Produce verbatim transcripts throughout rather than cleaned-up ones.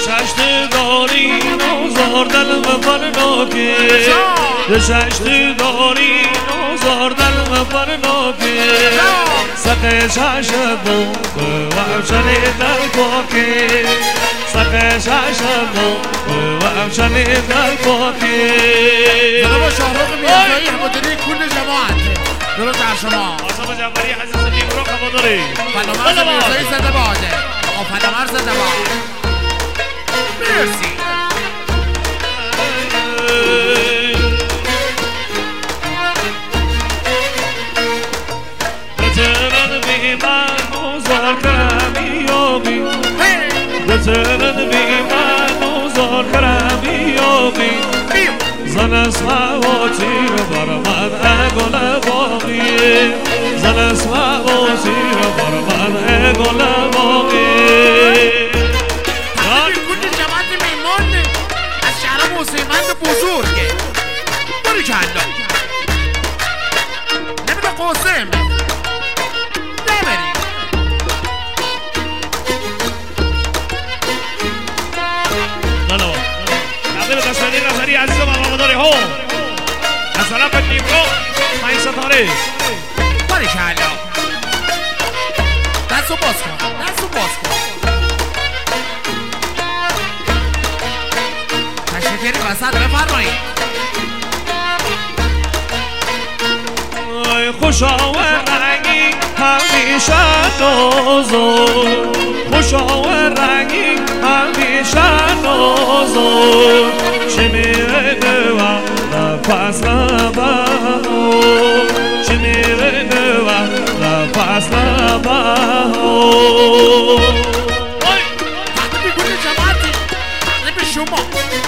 ششت داری نوزار دل مفرناکه ششت داری نوزار دل مفرناکه سقه شش بو و افشنی دل پاکه سقه شش بو و افشنی دل پاکه جناب شاهرخ میرزایی هواداری کل جماعت درود بر شما آصف جعفری عزیز نیمرو هواداری فنامرز میرزایی زنده باده آقا فنامرز زنده باد مرسی بترد بی من نوزار کرمی یابی بترد بی من نوزار کرمی یابی زن اسمواتی رو بر من اگل باقی زن اسمواتی رو بر من اگل باقی کل جماعت میمان از شهر موسیمند بزرگه باری کلا نمیده قاسم نبری نالو نقل دستانی نظری عزیز و هواداری ها از طرف نیمرو پنج ستاره باری کلا دستو باز کن دستو باز کن تشکری وسط بفرمایید خوشا و رنگی همیشه نازو خوشا و رنگی همیشه نازو چه میره و نفس نبهو چه میره و نفس نبهو تقریبی کل جماعتی تقریبی شما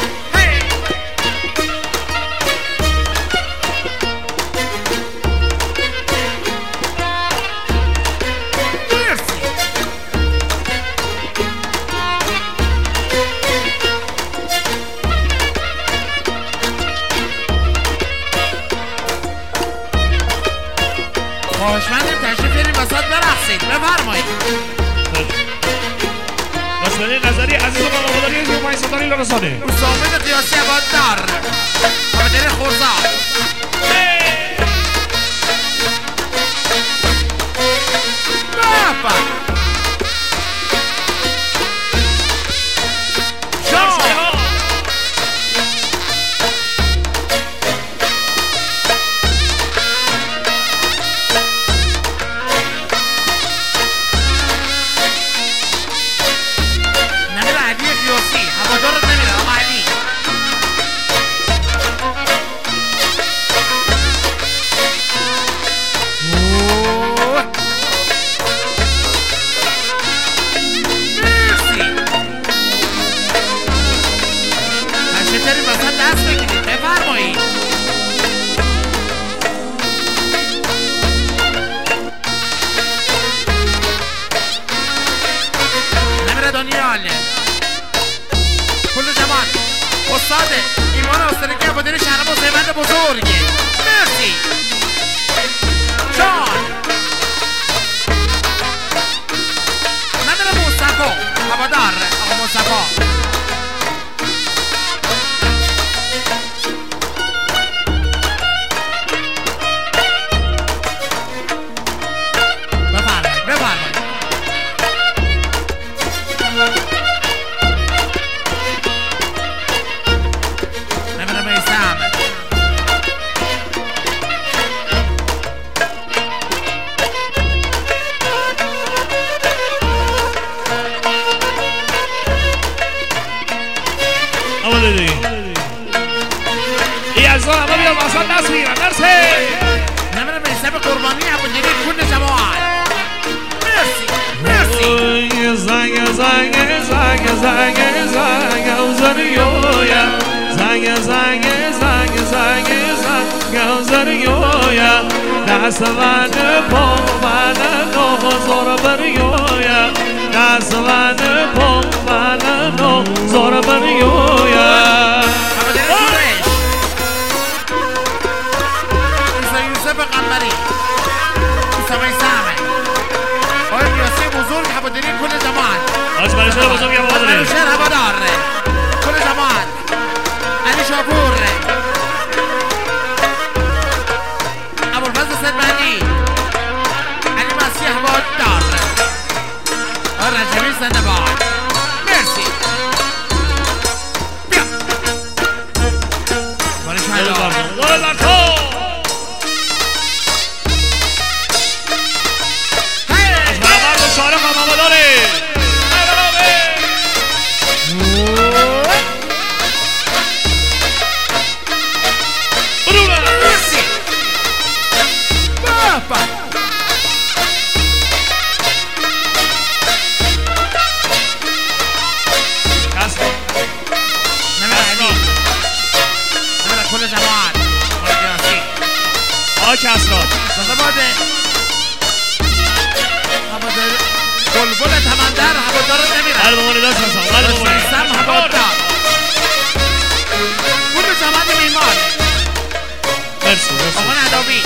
خواهشمندیم تشریف بریم وسط برقصید بفرمایید داشتنی نظری عزیز و هواداری از پنج ستاره لرزانه اسامه قیاسی عباددار هواداری خورزاد بابا کل جماعت استاد ایمان آسترکی هواداری شهر موسیمند بزرگه مرسی جان نداره مصطفی هوادار آقا مصطفی بفرمایید بفرمایید ای از آن همه بیاد واسه دست میگیرن درسه نمیره به حساب قربانی هواداری کل جماعت مرسی مرسی زنگ زنگ زنگ زنگ زنگ اوزریویا زنگ زنگ زنگ زنگ زنگ اوزریویا دست من پا من نوزار بریویا دست من پا من نوزار بریویا قنبری اسامه سامه آقای قیاسی بزرگ هواداری کل جماعت منوشهر بزرگ از هواداره منوشهر هوادار کل جماعت علی شاپور ابوالفضل سلمانی علی مسیح هوادار رجبی زنده‌باد مرسی بیا بارش حالا دور لکو از برابر و شارخ هم هواداره مرسی بابا كل جماعات آقا کسران زنده‌باده هوادار بلبل تمندر هوادار نمیره قلب مونه دست هستم قلب مونه سم هوادار كل جماعت میمان مرسی مرسی آقا ندامی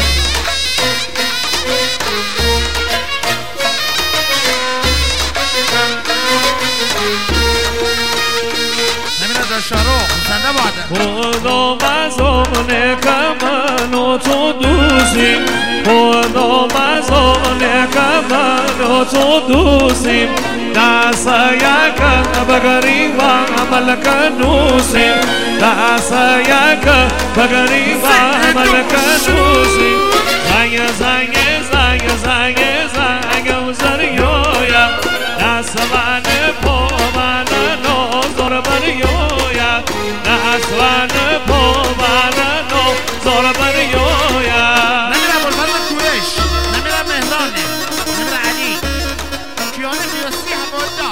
نمیره در شاروخ زنده‌باده خدا مزانه که من و تو دوستیم خدا مزانه که من و تو دوستیم دست یک بگریم و عمل کنوسیم دست یک بگریم و عمل کنوسیم زنگ زنگ زنگ زنگ زنگ وزریویا دست من پا من نازار بریویا دست من پا من نازار بریویا نمیره ابوالفضل کورش نمیره مهرانه نمیره علی کیان قیاسی هوادار